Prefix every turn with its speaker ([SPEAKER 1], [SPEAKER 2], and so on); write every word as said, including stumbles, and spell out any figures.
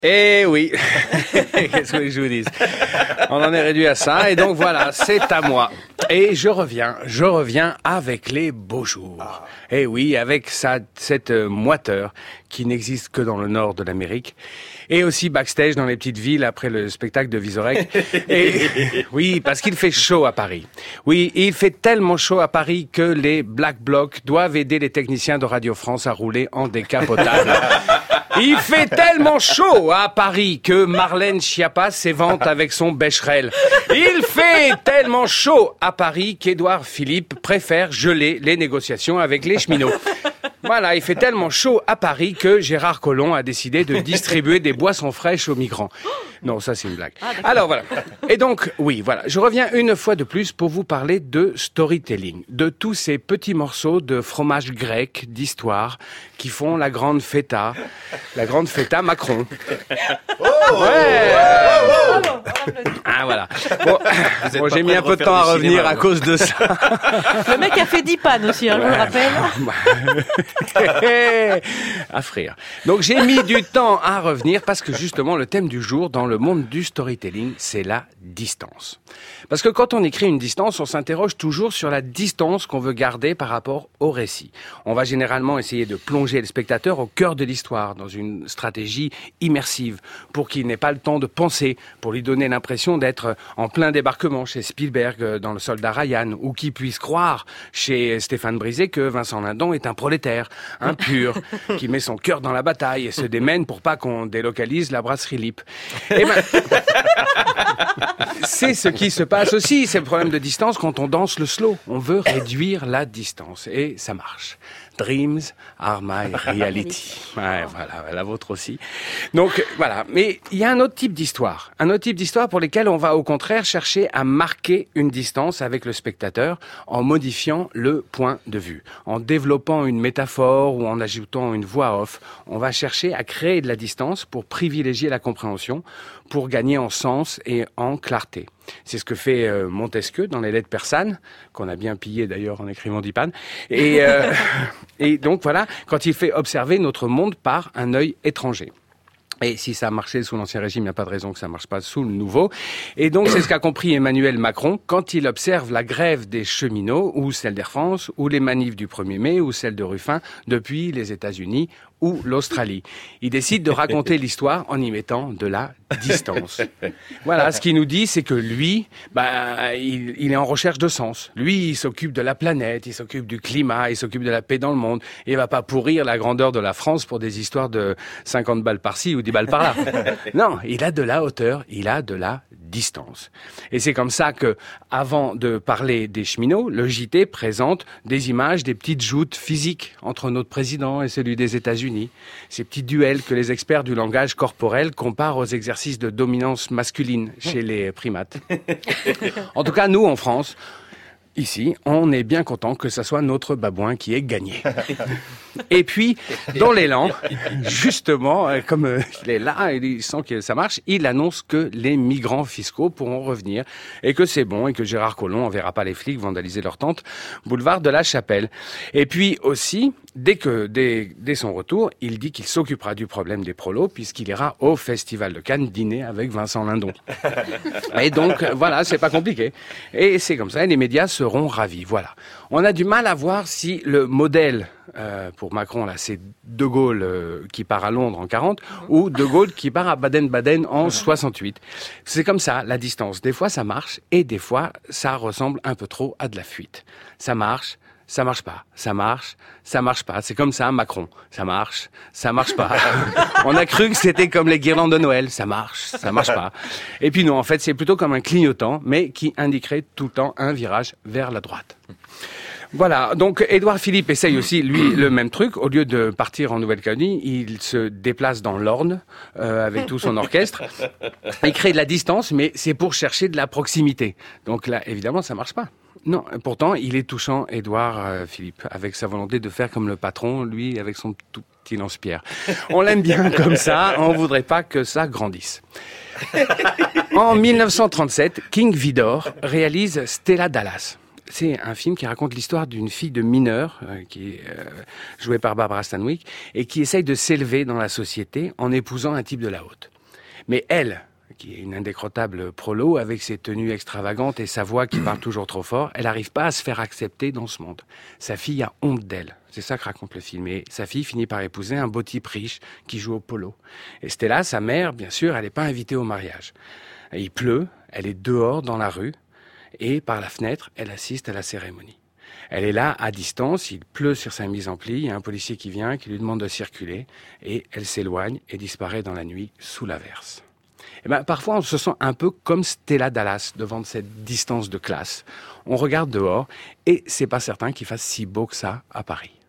[SPEAKER 1] Eh oui, qu'est-ce que je vous dis? On en est réduit à ça, et donc voilà, c'est à moi. Et je reviens, je reviens avec les beaux jours. Eh oui, avec sa, cette moiteur qui n'existe que dans le nord de l'Amérique, et aussi backstage dans les petites villes après le spectacle de Vizorek. Et oui, parce qu'il fait chaud à Paris. Oui, il fait tellement chaud à Paris que les Black Blocs doivent aider les techniciens de Radio France à rouler en décapotable. Il fait tellement chaud à Paris que Marlène Schiappa s'évente avec son Becherel. Il fait tellement chaud à Paris qu'Édouard Philippe préfère geler les négociations avec les cheminots. Voilà, il fait tellement chaud à Paris que Gérard Collomb a décidé de distribuer des boissons fraîches aux migrants. Non, ça c'est une blague. Ah, alors voilà. Et donc, oui, voilà. Je reviens une fois de plus pour vous parler de storytelling, de tous ces petits morceaux de fromage grec, d'histoire, qui font la grande feta, la grande feta Macron.
[SPEAKER 2] Oh
[SPEAKER 1] ouais.
[SPEAKER 2] Oh oh
[SPEAKER 1] ah voilà. Bon, bon j'ai mis un peu de temps à revenir cinéma, à cause de ça.
[SPEAKER 3] Le mec a fait dix pannes aussi, hein, ouais. Je me
[SPEAKER 1] rappelle. À frire. Donc j'ai mis du temps à revenir parce que justement le thème du jour dans le monde du storytelling, c'est la distance. Parce que quand on écrit une distance, on s'interroge toujours sur la distance qu'on veut garder par rapport au récit. On va généralement essayer de plonger le spectateur au cœur de l'histoire, dans une stratégie immersive, pour qu'il n'ait pas le temps de penser, pour lui donner l'impression d'être en plein débarquement chez Spielberg dans Le Soldat Ryan, ou qu'il puisse croire chez Stéphane Brisé que Vincent Lindon est un prolétaire, un pur, qui met son cœur dans la bataille et se démène pour pas qu'on délocalise la brasserie Lippe. Eh ben, c'est ce qui se passe aussi, c'est le problème de distance quand on danse le slow. On veut réduire la distance et ça marche. Dreams are my reality. Ouais, voilà, la vôtre aussi. Donc voilà, mais il y a un autre type d'histoire, un autre type d'histoire pour lesquelles on va au contraire chercher à marquer une distance avec le spectateur en modifiant le point de vue, en développant une métaphore ou en ajoutant une voix off. On va chercher à créer de la distance pour privilégier la compréhension, pour gagner en sens et en clarté. C'est ce que fait euh, Montesquieu dans les lettres persanes, qu'on a bien pillé d'ailleurs en écrivant Dipan. Et, euh, et donc voilà, quand il fait observer notre monde par un œil étranger. Et si ça a marché sous l'Ancien Régime, il n'y a pas de raison que ça ne marche pas sous le Nouveau. Et donc, c'est ce qu'a compris Emmanuel Macron quand il observe la grève des cheminots, ou celle d'Air France, ou les manifs du premier mai, ou celle de Ruffin, depuis les États-Unis ou l'Australie. Il décide de raconter l'histoire en y mettant de la distance. Voilà, ce qu'il nous dit, c'est que lui, bah, il, il est en recherche de sens. Lui, il s'occupe de la planète, il s'occupe du climat, il s'occupe de la paix dans le monde. Et il va pas pourrir la grandeur de la France pour des histoires de cinquante balles par-ci ou dix balles par-là. Non, il a de la hauteur, il a de la distance. Et c'est comme ça que, avant de parler des cheminots, le J T présente des images, des petites joutes physiques entre notre président et celui des États-Unis. Ces petits duels que les experts du langage corporel comparent aux exercices de dominance masculine chez les primates. En tout cas, nous, en France, ici, on est bien content que ça soit notre babouin qui ait gagné. Et puis, dans l'élan, justement, comme euh, il est là, il sent que ça marche, il annonce que les migrants fiscaux pourront revenir et que c'est bon et que Gérard Collomb n'enverra pas les flics vandaliser leur tente, boulevard de la Chapelle. Et puis aussi, dès que, dès, dès son retour, il dit qu'il s'occupera du problème des prolos puisqu'il ira au Festival de Cannes dîner avec Vincent Lindon. Et donc, voilà, c'est pas compliqué. Et c'est comme ça, et les médias seront ravis. Voilà. On a du mal à voir si le modèle Euh, pour Macron, là, c'est De Gaulle euh, qui part à Londres en quarante ou De Gaulle qui part à Baden-Baden en soixante-huit. C'est comme ça, la distance. Des fois, ça marche et des fois, ça ressemble un peu trop à de la fuite. Ça marche, ça marche pas. Ça marche, ça marche pas. C'est comme ça, Macron. Ça marche, ça marche pas. On a cru que c'était comme les guirlandes de Noël. Ça marche, ça marche pas. Et puis non, en fait, c'est plutôt comme un clignotant, mais qui indiquerait tout le temps un virage vers la droite. Voilà, donc Édouard Philippe essaye aussi, lui, le même truc. Au lieu de partir en Nouvelle-Calédonie, il se déplace dans l'Orne euh, avec tout son orchestre. Il crée de la distance, mais c'est pour chercher de la proximité. Donc là, évidemment, ça marche pas. Non, pourtant, il est touchant, Édouard euh, Philippe, avec sa volonté de faire comme le patron, lui, avec son tout petit lance-pierre. On l'aime bien comme ça, on voudrait pas que ça grandisse. En mille neuf cent trente-sept, King Vidor réalise Stella Dallas. c'est un film qui raconte l'histoire d'une fille de mineure, euh, qui est euh, jouée par Barbara Stanwyck, et qui essaye de s'élever dans la société en épousant un type de la haute. Mais elle, qui est une indécrottable prolo, avec ses tenues extravagantes et sa voix qui parle toujours trop fort, elle n'arrive pas à se faire accepter dans ce monde. Sa fille a honte d'elle. C'est ça que raconte le film. Et sa fille finit par épouser un beau type riche qui joue au polo. Et Stella, sa mère, bien sûr, elle n'est pas invitée au mariage. Il pleut, elle est dehors dans la rue, et par la fenêtre, elle assiste à la cérémonie. Elle est là, à distance, il pleut sur sa mise en pli, il y a un policier qui vient, qui lui demande de circuler, et elle s'éloigne et disparaît dans la nuit sous l'averse. Eh ben, parfois, on se sent un peu comme Stella Dallas devant cette distance de classe. On regarde dehors et c'est pas certain qu'il fasse si beau que ça à Paris.